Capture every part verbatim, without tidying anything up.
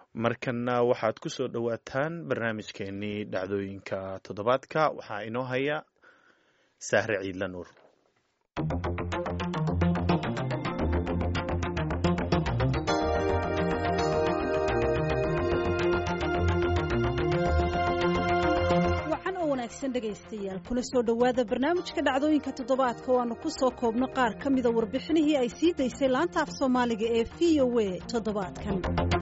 markana waxaad ku soo dhowaataan barnaamijkeenii dhacdooyinka toddobaadka waxaa inoo haya Sahre Ciidla Nuur. dhegaystayaal kuna soo dhawaada barnaamijka dhacdooyinka toddobaadka oo aanu ku soo koobno qaar ka mida warbixinihii ay sii daysay laanta af Soomaaliga ee V O A toddobaadkan.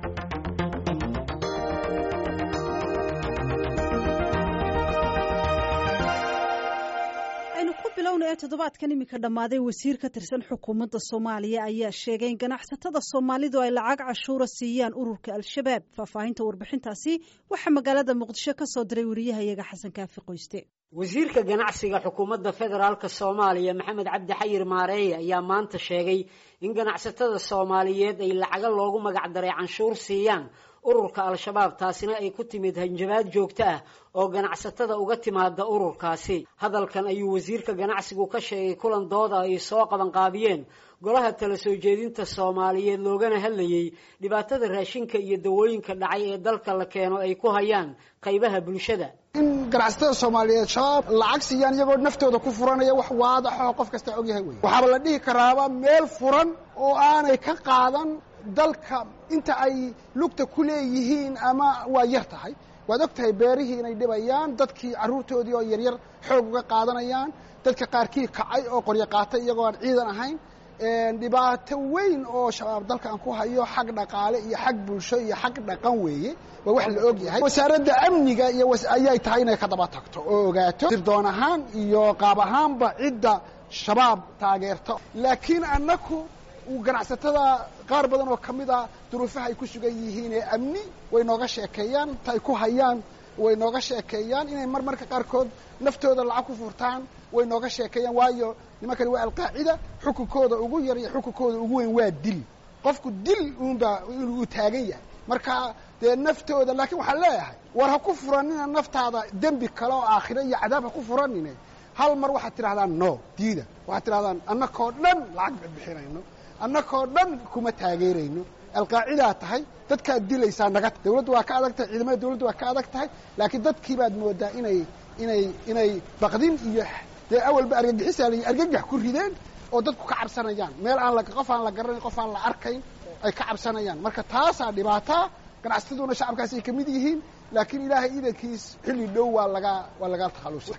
aynu ku bilowna ee toddobaadkan imika dhammaaday wasiir ka tirsan xukuumadda Soomaaliya ayaa sheegay in ganacsatada Soomaalidu ay lacag cashuura siiyaan ururka Al-Shabaab. Faahfaahinta warbixintaasi waxa magaalada Muqdisho ka soo diray wariyahayaga Xasan Kaafi Qoyste. wasiirka ganacsiga xukuumadda federaalka Soomaaliya Maxamed Cabdi Xayir Maareeye ayaa maanta sheegay in ganacsatada Soomaaliyeed ay lacag loogu magac daray canshuur siiyaan ururka Al-Shabaab taasina ay ku timid hanjabaad joogto ah oo ganacsatada uga timaada ururkaasi. hadalkan ayuu wasiirka ganacsigu ka sheegay kulan dooda ay soo qaban qaabiyeen golaha tala soo jeedinta Soomaaliyeed loogana hadlayay dhibaatada raashinka iyo dawooyinka dhacay ee dalka la keeno ay ku hayaan qaybaha bulshada. in ganacsatada Soomaaliyeed shabaab lacag siiyaan iyagoo naftooda ku furanaya wax waadax oo qof kasta og yahay weey. waxaa la dhihi karaa meel furan oo aanay ka qaadan dalka inta ay lugta ku leeyihiin ama waa yar tahay. waad ogtahay beerihii inay dhibayaan, dadkii caruurtoodii oo yaryar xoog uga qaadanayaan, dadka qaarkii kacay oo qoryo qaatay iyagoo aan ciidan ahayn. dhibaato weyn oo shabaab dalkan ku hayo xaq dhaqaale iyo xaq bulsho iyo xaq dhaqan weeye. waa wax la og yahay. wasaaradda amniga iyo ayay tahay inay ka daba tagto oo ogaato sirdoon ahaan iyo qaab ahaanba cidda shabaab taageerto. laakiin annaku ganacsatada qaar badan oo kamid ah duruufaha ay ku sugan yihiin ee amni way nooga sheekeeyaan, tay ku hayaan way nooga sheekeeyaan, inay marmarka qaarkood naftooda lacag ku furtaan way nooga sheekeeyaan. waayo nimankani waa alqaacida, xukunkooda ugu yar iyo xukunkooda ugu weyn waa dil. qofku dil uunba inuu taagan yahay. marka dee naftooda laakiin waxaan leeyahay war ha ku furanina naftaada dembi kale oo aakhiro iyo cadaab ha ku furanine. hal mar waxaad tidhahdaan no diida, waxaad tidhahdaan annakoo dhan lacag bixinayno, annakoo dhan kuma taageerayno, alqaacidaa tahay, dadkaad dilaysaa naga. dawladdu waa ka adag tahay, ciidamada dawladdu waa ka adag tahay, laakiin dadkii baad moodaa inay inay inay baqdin iyo dee awalba argagixisaa la argagax ku rideen oo dadku ka cabsanayaan meel aan la qof aan la garanayn, qof aan la arkayn ay ka cabsanayaan. marka taasaa dhibaataa. ganacsataduna shacabkaas ay ka mid yihiin, laakiin ilaahay idankiis xilli dhow waa laga waa laga takhalusay.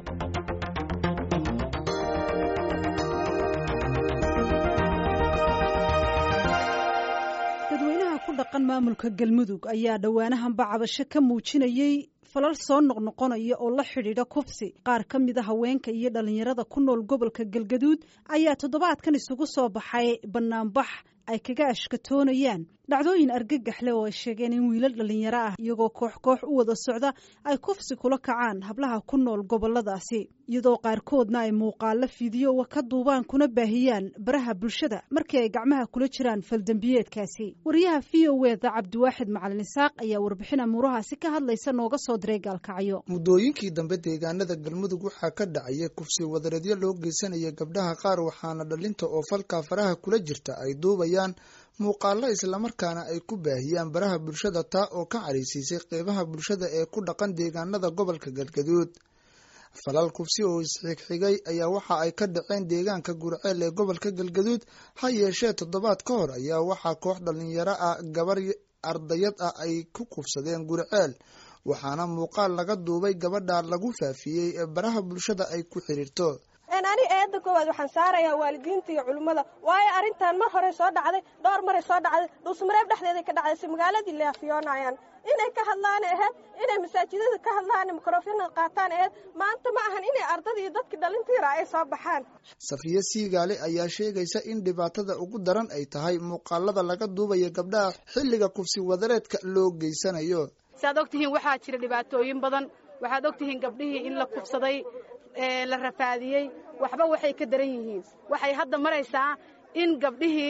dhaqan maamulka Galmudug ayaa dhawaanahanba cabasho ka muujinayay falal soo noqnoqonaya oo la xidhiidha kufsi. qaar ka mid ah haweenka iyo dhalinyarada ku nool gobolka Galgaduud ayaa toddobaadkan isugu soo baxay banaanbax ay kaga ashkatoonayaan dhacdooyin argagax leh oo ay sheegeen in wiilal dhalinyaro ah iyagoo koox koox u wada socda ay kufsi kula kacaan hablaha ku nool goboladaasi, iyadoo qaarkoodna ay muuqaalo fiidiyo ka duubaan kuna baahiyaan baraha bulshada markii ay gacmaha kula jiraan faldambiyeedkaasi. wariyaha V O A da Cabdiwaaxid Macalin Isaaq ayaa warbixin amuurahaasi ka hadlaysa nooga soo diray Gaalkacyo. muddooyinkii dambe deegaanada Galmudug waxaa ka dhacaya kufsi wadareedyo loo geysanaya gabdhaha qaar, waxaana dhalinta oo falka faraha kula jirta ay duubayaan muuqaalo islamarkaana ay ku baahiyaan baraha bulshada, taa oo ka careysiisay qeybaha bulshada ee ku dhaqan deegaanada gobolka Galgaduud. falal kufsi oo isxigxigay ayaa waxa ay ka dhaceen deegaanka Gurceel ee gobolka Galgaduud. ha yeeshee toddobaad ka hor ayaa waxaa koox dhalinyaro ah gabar ardayad ah ay ku kufsadeen Gurceel, waxaana muuqaal laga duubay gabadha lagu faafiyey ee baraha bulshada ay ku xiriirto. ani eedda koowaad waxaan saarayaa waalidiinta iyo culimada, waayo arrintan mar hore soo dhacday, dhowr maray soo dhacday, dhuusmareeb dhexdeeda ka dhacday, si magaaladii leefiyoonayaan inay ka hadlaan ahayd, inay masaajidada ka hadlaan, mikrofon qaataan ahayd. maanta ma ahan inay ardada iyo dadkii dhalintiira ay soo baxaan. Safiya Siigaale ayaa sheegaysa in dhibaatada ugu daran ay tahay muuqaalada laga duubayo gabdhaha xilliga kufsi wadareedka loo geysanayo. saad ogtihiin waxaa jira dhibaatooyin badan, waxaad ogtihiin gabdhihii in la kufsaday, la rafaadiyey, waxba waxay ka daran yihiin. waxay hadda maraysaa in gabdhihii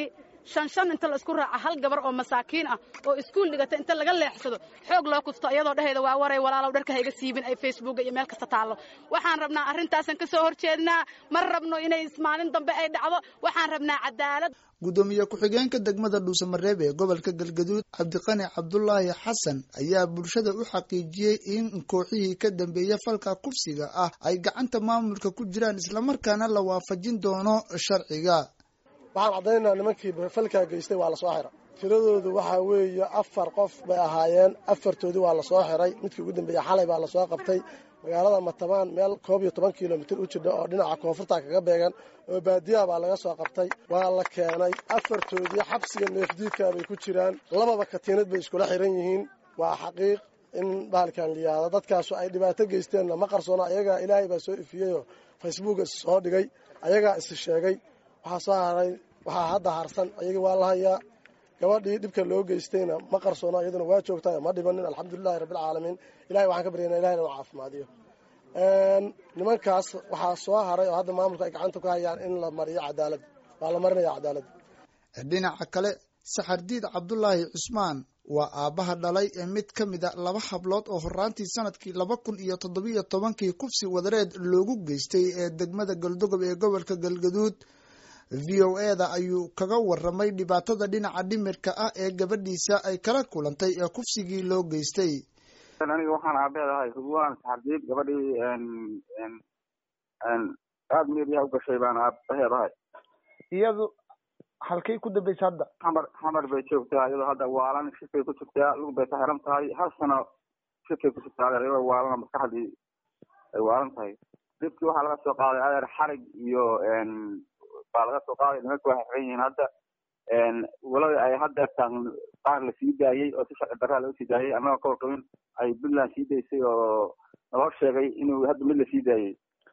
shan shan inta la isku raaca hal gabar oo masaakiin ah oo iskuul dhigata inta laga leexsado xoog loo kufto iyadoo dhaheeda waa waray walaalow dharka hayga siibin ay Facebook iyo meel kasta taalo waxaan rabnaa arintaasan ka soo horjeednaa mar rabno inay ismaalin dambe ay dhacdo waxaan rabnaa cadaalad gudoomiye ku-xigeenka degmada Dhuusamareeb ee gobolka Galgaduud Cabdiqani Cabdullaahi Xasan ayaa bulshada u xaqiijiyay in kooxihii ka dambeeyay falka kufsiga ah ay gacanta maamulka ku jiraan isla markaana la waafajin doono sharciga. waxaan cadaynaynaa nimankii falka geystay waa la soo xiray tiradoodu waxa weeye afar qof bay ahaayeen afartoodii waa la soo xiray midkii ugu dambeeyay xalay baa la soo qabtay magaalada Matabaan meel koob iyo toban kiiloomitir u jidha oo dhinaca koonfurta kaga beegan oo baadiyaha baa laga soo qabtay waa la keenay afartoodii xabsiga neefdiidka bay ku jiraan lababa katiinad bay iskula xiran yihiin waa xaqiiq in bahalkan liyaada dadkaas ay dhibaato geysteen ma qarsoona ayaga Ilaahay baa soo ifiyay oo Facebook soo dhigay ayaga is sheegay waxa soo haray waxa hadda harsan ayaga waa la hayaa gabadhii dhibka loo geystayna ma qarsoona iyaduna waa joogtaa ma dhibanin alxamdulilaahi rabbil caalamiin Ilaahay waxaan ka baryaynaa Ilaahay inuu caafimaadiyo een nimankaas waxa soo haray oo hadda maamulka ay gacanta ku hayaan in la mariyo cadaalad waa la marinayaa cadaalad. dhinaca kale Saxardiid Cabdullaahi Cusmaan waa aabaha dhalay ee mid ka mid ah laba hablood oo horaantii sanadkii laba kun iyo toddoba iyo tobankii kufsi wadareed loogu geystay ee degmada Galdogob ee gobolka Galgaduud. V O A da ayuu kaga waramay dhibaatada dhinaca dhimirka ah ee gabadhiisa ay kala kulantay ee kufsigii loo geystay. aniga waxaan aabeedahay Ridwaan Saxardiid gabadhii een een een aad meediya u gashay baan aabeedahay iyadu halkay ku dambeysay hadda xamar xamar bay joogtaa iyadoo hadda waalan shifay ku jirtaa lagu bay xiran tahay hal sano shifay ku jirtaa iyadoo waalan maskaxdii ay waalan tahay dibkii waxa laga soo qaaday adeer xarig iyo een baa laga soo qaaday nimanku waxay xiran yihiin hadda een walaa ay hadda tan qaar la sii daayay oo si sharci darro loo sii daayay ama ka warqabin ay Puntland sii daysay oo loo sheegay inuu hadda mid la sii daayay.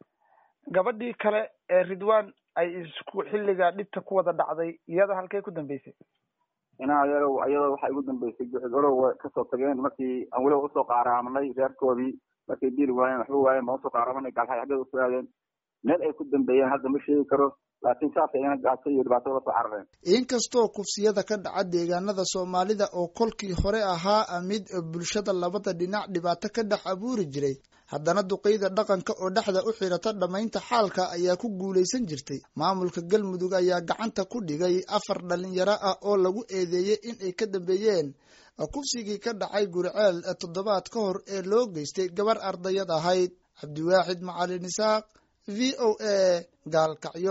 gabadhii kale ee Ridwaan ay isku xilliga dhibta ku wada dhacday iyada halkay ku dambeysay inaa ayado ayado waxa ugu dambeysay gudoro ka soo tageen markii aan wali u soo qaaraamnay reerkoodii markii diil waayeen waxba waayeen ma soo qaaraamnay galxay xagga u soo aadeen meel ay ku dambeeyeen hadda ma sheegi karo laakiin saasay ina gaasay iyo dhibaatada soo carareen. inkastoo kufsiyada ka dhaca deegaanada Soomaalida oo kolkii hore ahaa mid bulshada labada dhinac dhibaato ka dhex abuuri jiray haddana duqeyda dhaqanka oo dhaxda u xirata dhamaynta xaalka ayaa ku guuleysan jirtay. maamulka Galmudug ayaa gacanta ku dhigay afar dhalinyaro ah oo lagu eedeeyay in ay ka dambeeyeen kufsigii ka dhacay Gurceel toddobaad ka hor ee loo geystay gabar ardayad ahayd. Cabdiwaaxid Macalin Isaaq V O A Gaalkacyo.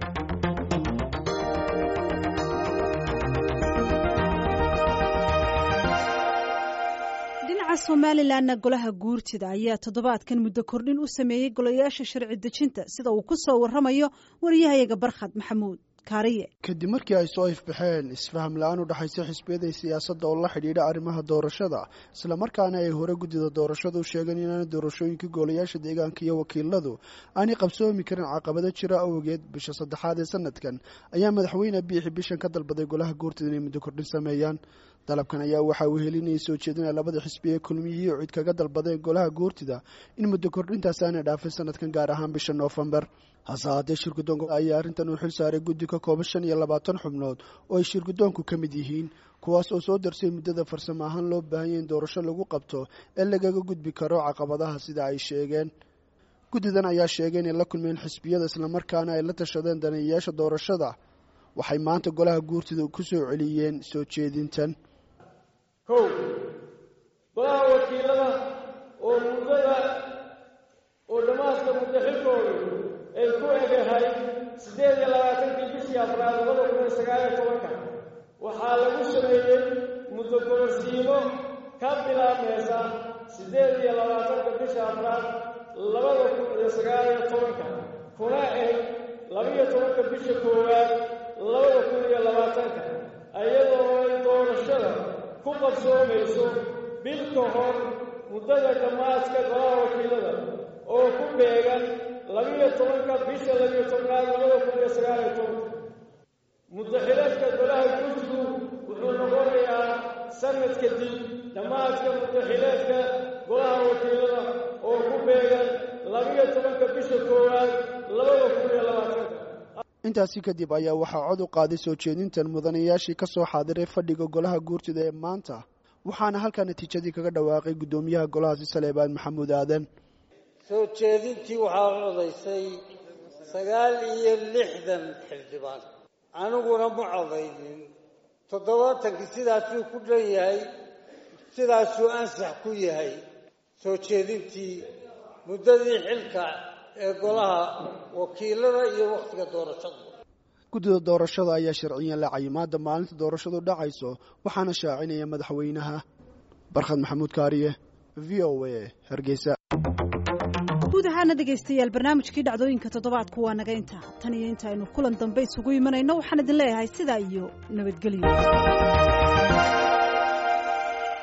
Somalilandna golaha guurtida ayaa toddobaadkan muddo kordhin u sameeyay golayaasha sharci dejinta sida uu ku soo waramayo wariyahayaga Barkhad Maxamuud Kaariye. kadib markii ay soo ifbaxeen isfaham la'aan u dhaxaysa xisbiyada siyaasadda oo la xidhiidha arrimaha doorashada isla markaana ay hore guddida doorashadu sheegeen in doorashooyinka golayaasha deegaanka iyo wakiiladu aanay qabsoomi karin caqabado jira awgeed bisha saddexaad ee sanadkan ayaa madaxweyne Biixi bishan ka dalbaday golaha guurtida inay muddo kordhin sameeyaan. dalabkan ayaa waxa uu helinayay soo jeedinaya labada xisbi ee kulmiyay oo cid kaga dalbadeen golaha guurtida in muddo kordhintaas aanay dhaafin sanadkan gaar ahaan bisha November. hase haddee shirgudoonka ayaa arrintan u xil saaray guddi ka kooban shan iyo labaatan xubnood oo ay shirgudoonku ka mid yihiin kuwaas oo soo darsay muddada farsamo ahaan loo baahan yahay in doorasho lagu qabto ee lagaga gudbi karo caqabadaha sida ay sheegeen. guddidan ayaa sheegay inay la kulmeen xisbiyada isla markaana ay la tashadeen daneeyayaasha doorashada. waxay maanta golaha guurtida ku soo celiyeen soo jeedintan. kow golaha wakiilada oo muddada oo dhammaadka muddo xilkoodu ay ku egahay siddeed iyo labaatankii bishii afraad labada kun iyo sagaal iyo tobanka waxaa lagu sameeyey muddo kororsiimo ka bilaabmaysa siddeed iyo labaatanka bisha afraad labada kun iyo sagaal iyo tobanka kuna eg labiyo tobanka bisha koowaad labada kun iyo labaatanka iyadoo ay doorashada ku qabsoomayso bil ka hor muddada dhammaadka golaha wakiilada oo ku beegan labiyo tobanka bisha labiyo tobnaad labada kun iyo sagaal iyo tobanka. muddaxileedka golaha guurtidu wuxuu noqonayaa sanad kadib dhammaadka muddaxileedka golaha wakiilada oo ku beegan labiyo tobanka bisha koowaad labada kun iyo labaatanka. intaasi kadib ayaa waxaa cod u qaaday soo jeedintan mudanayaashii ka soo xaadiray fadhiga golaha guurtida ee maanta waxaana halkaa natiijadii kaga dhawaaqay guddoomiyaha golahaasi saleebaan maxamuud aadan soo jeedintii waxaa codaysay sagaal iyo lixdan xildhibaan aniguna ma codaynin toddobaatankii sidaasuu ku dhan yahay sidaasuu ansax ku yahay soo jeedintii muddadii xilka ee golaha wakiilada iyo wakhtiga doorashada guddida doorashada ayaa sharciyan la cayimaada maalinta doorashadu dhacayso waxaana shaacinaya madaxweynaha barkhad maxamuud kaariye v o a hargeysa guud ahaana dhegaystayaal barnaamijkii dhacdooyinka toddobaadku waa naga intaa tan iyo inta aynu kulan dambe isugu imanayno waxaan idin leeyahay sidaa iyo nabadgelyo